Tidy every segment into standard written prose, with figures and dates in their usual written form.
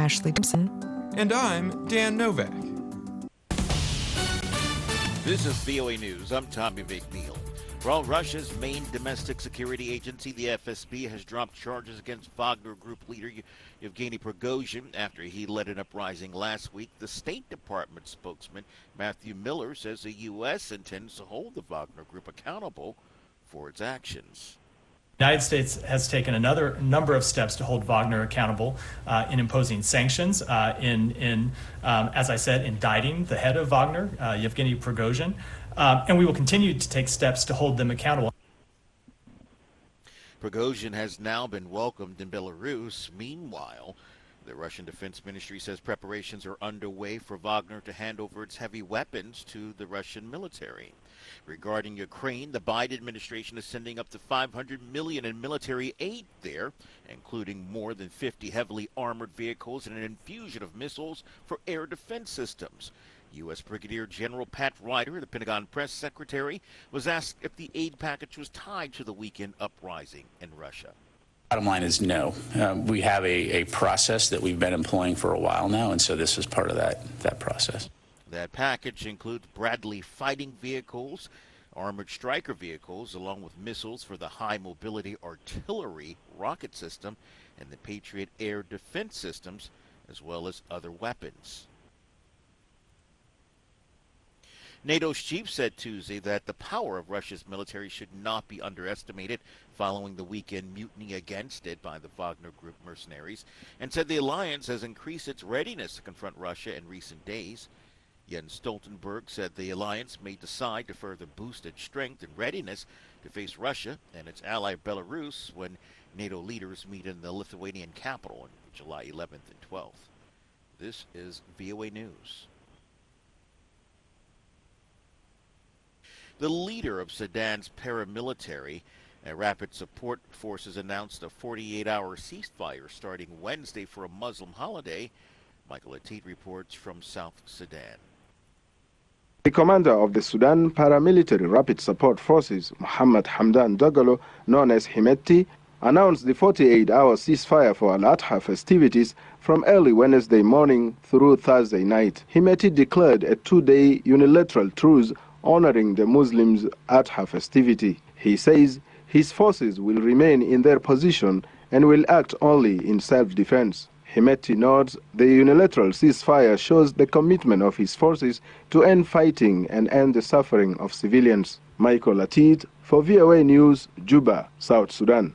Ashley Thompson. And I'm Dan Novak. This is VOA News. I'm Tommy McNeil. Well, Russia's main domestic security agency, the FSB, has dropped charges against Wagner Group leader Yevgeny Prigozhin after he led an uprising last week. The State Department spokesman, Matthew Miller, says the U.S. intends to hold the Wagner Group accountable for its actions. The United States has taken another number of steps to hold Wagner accountable in imposing sanctions, as I said, indicting the head of Wagner, Yevgeny Prigozhin, and we will continue to take steps to hold them accountable. Prigozhin has now been welcomed in Belarus. Meanwhile, the Russian Defense Ministry says preparations are underway for Wagner to hand over its heavy weapons to the Russian military. Regarding Ukraine, the Biden administration is sending up to $500 million in military aid there, including more than 50 heavily armored vehicles and an infusion of missiles for air defense systems. U.S. Brigadier General Pat Ryder, the Pentagon press secretary, was asked if the aid package was tied to the weekend uprising in Russia. Bottom line is no. We have a process that we've been employing for a while now, and so this is part of that process. That package includes Bradley fighting vehicles, armored Stryker vehicles, along with missiles for the High Mobility Artillery rocket system and the Patriot air defense systems, as well as other weapons. NATO's chief said Tuesday that the power of Russia's military should not be underestimated following the weekend mutiny against it by the Wagner Group mercenaries, and said the alliance has increased its readiness to confront Russia in recent days. Jens Stoltenberg said the alliance may decide to further boost its strength and readiness to face Russia and its ally Belarus when NATO leaders meet in the Lithuanian capital on July 11th and 12th. This is VOA News. The leader of Sudan's paramilitary Rapid Support Forces announced a 48-hour ceasefire starting Wednesday for a Muslim holiday. Michael Atit reports from South Sudan. The commander of the Sudan Paramilitary Rapid Support Forces, Mohammed Hamdan Dagalo, known as Hemeti, announced the 48-hour ceasefire for Al-Adha festivities from early Wednesday morning through Thursday night. Hemeti declared a two-day unilateral truce honoring the Muslims' Adha festivity. He says his forces will remain in their position and will act only in self-defense. Hemeti notes the unilateral ceasefire shows the commitment of his forces to end fighting and end the suffering of civilians. Michael Atit for VOA News, Juba, South Sudan.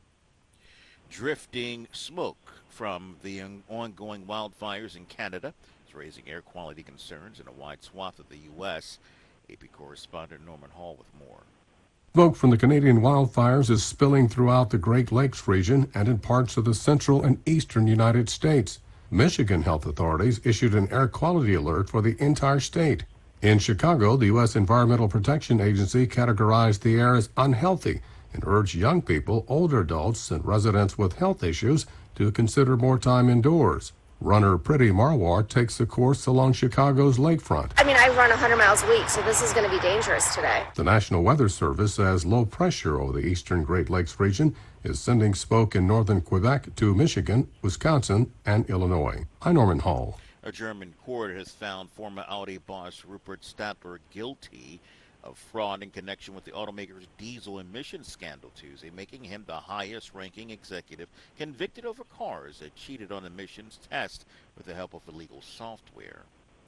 Drifting smoke from the ongoing wildfires in Canada is raising air quality concerns in a wide swath of the U.S. AP correspondent Norman Hall with more. Smoke from the Canadian wildfires is spilling throughout the Great Lakes region and in parts of the central and eastern United States. Michigan health authorities issued an air quality alert for the entire state. In Chicago, the U.S. Environmental Protection Agency categorized the air as unhealthy and urged young people, older adults, and residents with health issues to consider more time indoors. Runner Priti Marwar takes the course along Chicago's lakefront. I run 100 miles a week, so this is going to be dangerous today. The National Weather Service says low pressure over the eastern Great Lakes region is sending smoke in northern Quebec to Michigan, Wisconsin, and Illinois. I'm Norman Hall. A German court has found former Audi boss Rupert Stadler guilty of fraud in connection with the automaker's diesel emissions scandal Tuesday, making him the highest-ranking executive convicted over cars that cheated on emissions tests with the help of illegal software.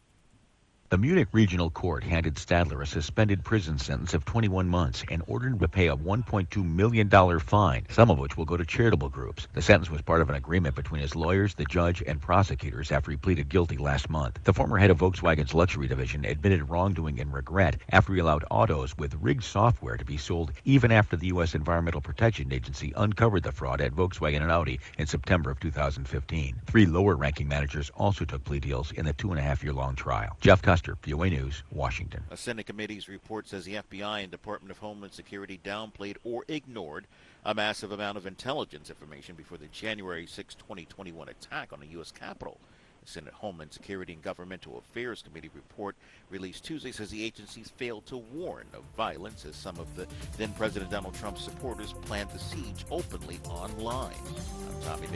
The Munich Regional Court handed Stadler a suspended prison sentence of 21 months and ordered him to pay a $1.2 million fine, some of which will go to charitable groups. The sentence was part of an agreement between his lawyers, the judge, and prosecutors after he pleaded guilty last month. The former head of Volkswagen's luxury division admitted wrongdoing and regret after he allowed autos with rigged software to be sold even after the U.S. Environmental Protection Agency uncovered the fraud at Volkswagen and Audi in September of 2015. 3 lower-ranking managers also took plea deals in the 2.5-year-long trial. Jeff Custer, VOA News, Washington. A Senate committee's report says the FBI and Department of Homeland Security downplayed or ignored a massive amount of intelligence information before the January 6, 2021 attack on the U.S. Capitol. The Senate Homeland Security and Governmental Affairs Committee report released Tuesday says the agencies failed to warn of violence as some of the then-President Donald Trump's supporters planned the siege openly online. I'm Tommy